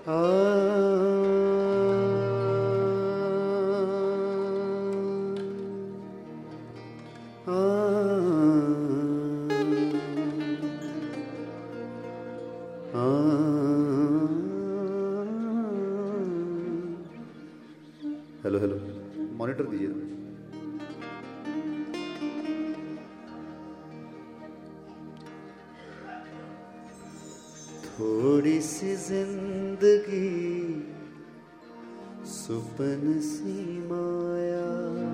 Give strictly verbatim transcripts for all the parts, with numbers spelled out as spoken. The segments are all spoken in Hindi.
हेलो हेलो, मॉनिटर दीजिए। थोड़ी सी जिंदगी सुपन सी माया,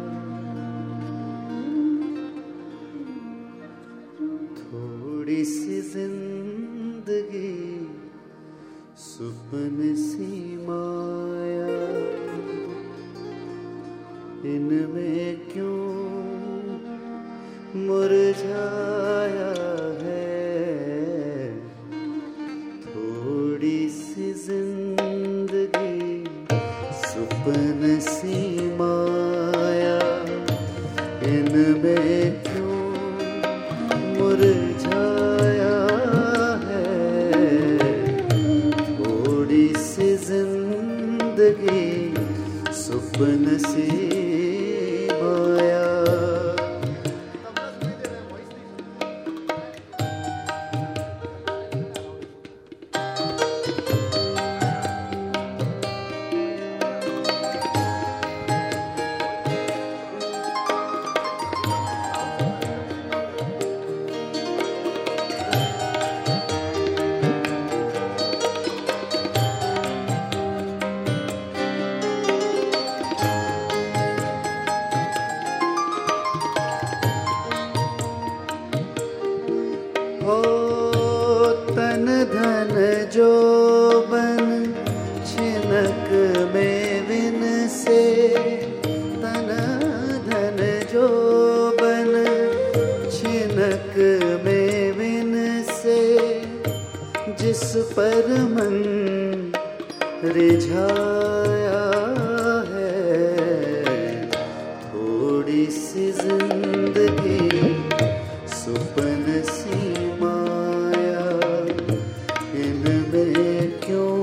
थोड़ी सी जिंदगी सुपन सी माया, इनमें क्यों मुरझाया है। थोड़ी सी जिंदगी सुपन सी माया, इनमें क्यों मुरझाया है। थोड़ी सी जिंदगी सुपन सी माया। तन धन जो बन छिनक में विन से, तन धन जो बन छिनक में विन से, जिस पर मन रिझाया है। थोड़ी सी जिंदगी सुपन सी माया, इनमें क्यों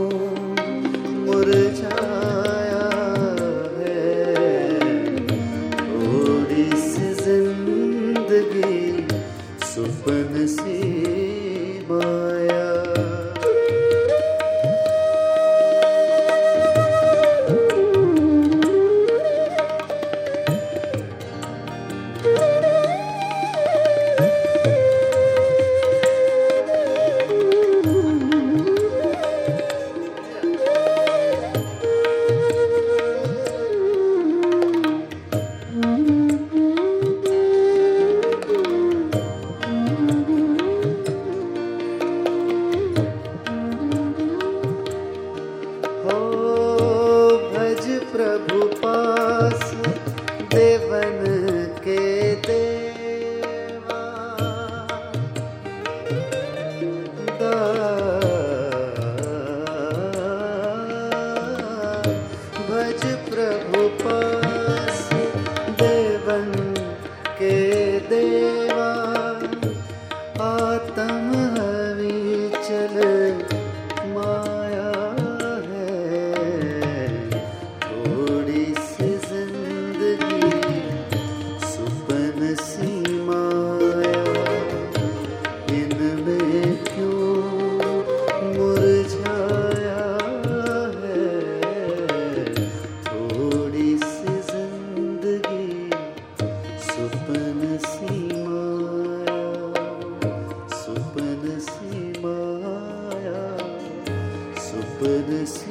मुरझाया है। थोड़ी सी जिंदगी सुपन सी माया। प्रभु पास देवन के देवा, भज प्रभु पास देवन के देवा। आत्म हविचल माया है। थोड़ी सी जिंदगी सुपन सी माया, इनमें क्यों मुरझाया है। थोड़ी सी जिंदगी सुपन सी माया, सुपन सी माया, सुपन सी